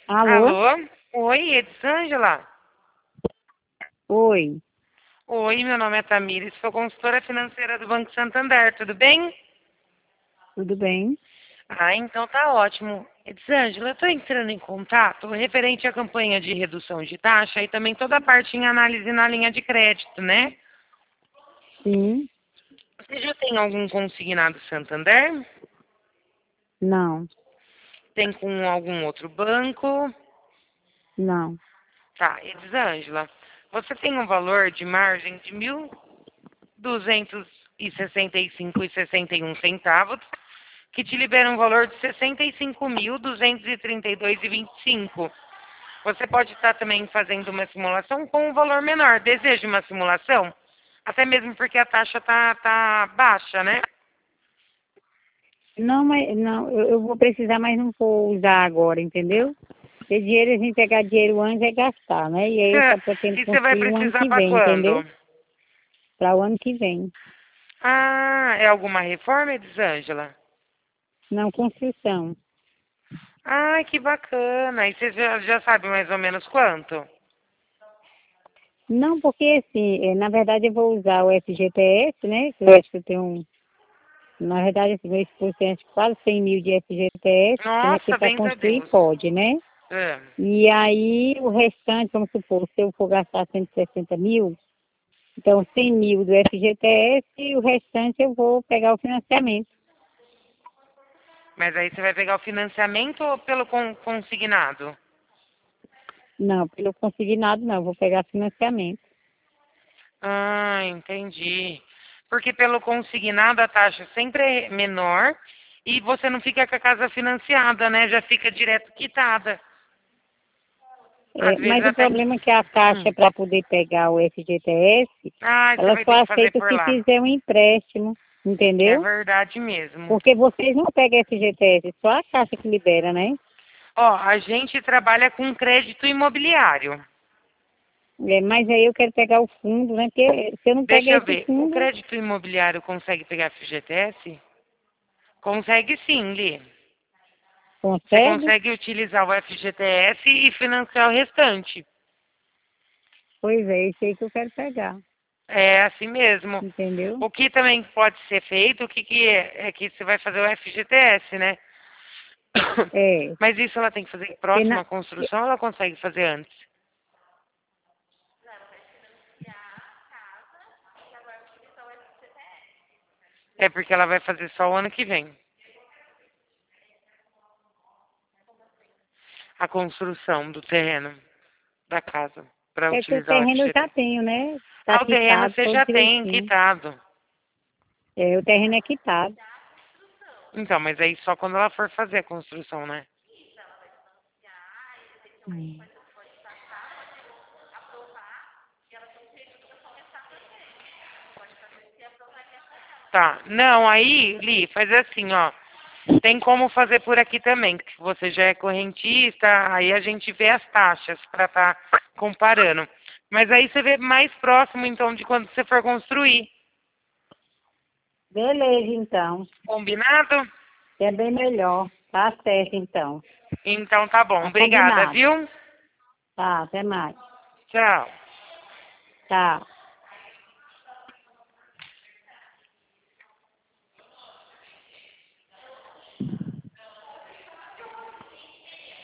Alô? Alô? Oi, Elisângela? Oi, Oi, meu nome é Tamires, sou consultora financeira do Banco Santander, tudo bem? tudo bem? Ah, então tá ótimo. Elisângela, eu estou entrando em contato referente à campanha de redução de taxa e também toda a parte em análise na linha de crédito, né? Sim, Você já tem algum consignado Santander? não, Tem com algum outro banco? não. Tá, Elisângela, você tem um valor de margem de 1.265,61 centavos, que te libera um valor de 65.232,25. Você pode estar também fazendo uma simulação com um valor menor. Deseja uma simulação? Até mesmo porque a taxa tá baixa, né? Não, mas não, eu vou precisar, mas não vou usar agora, entendeu? Porque dinheiro, a gente pegar dinheiro antes é gastar, né? E aí eu só pretendo E você vai construir o ano precisar que para vem, entendeu? quando? Para o ano que vem. Ah, é alguma reforma, Elisângela? Não, construção. Ai, que bacana. E você já sabe mais ou menos quanto? Não, porque assim, na verdade eu vou usar o FGTS, né? Que eu acho que eu tenho na verdade, assim, meu esposo tem acho que quase 100 mil de FGTS, tem aqui Nossa, para benza a construir, Deus. pode, né? É. E aí, o restante, vamos supor, se eu for gastar 160 mil, então 100 mil do FGTS e o restante eu vou pegar o financiamento. Mas aí você vai pegar o financiamento ou pelo consignado? Não, pelo consignado não, eu vou pegar financiamento. Ah, entendi. Porque pelo consignado a taxa sempre é menor e você não fica com a casa financiada, né? Já fica direto quitada. Às vezes Mas o até. problema é que a taxa Hum. para poder pegar o FGTS, Ah, você ela vai ter só que fazer aceita por se lá. fizer um empréstimo, É entendeu? verdade mesmo. Porque vocês não pegam FGTS, só a Caixa que libera, né? Ó, a gente trabalha com crédito imobiliário. Mas aí eu quero pegar o fundo, né? Porque se eu não Deixa pegar eu esse ver. O fundo, crédito imobiliário consegue pegar FGTS? Consegue sim, Li. Você consegue? consegue utilizar o FGTS e financiar o restante. Pois é, esse aí que eu quero pegar, É assim mesmo. entendeu? O que também pode ser feito, o que, que é? É que você vai fazer o FGTS, né? É, Mas isso ela tem que fazer porque próxima à construção ou ela consegue fazer antes? É porque ela vai fazer só o ano que vem. A construção do terreno, da casa, para é que o utilizar o terreno eu já FGTS. tenho, né? Está Ah, o terreno quitado, você todo já tem direitinho. quitado. É, o terreno é quitado. Então, mas aí só quando ela for fazer a construção, né? Hum. Tá. Não, aí, Li, faz assim, ó. Tem como fazer por aqui também, que se você já é correntista, aí a gente vê as taxas para estar comparando. Mas aí você vê mais próximo, então, de quando você for construir. Beleza, então. Combinado? É bem melhor. Tá certo, então. Então tá bom. Tá Obrigada, combinado. viu? Tá, até mais. Tchau. Tá.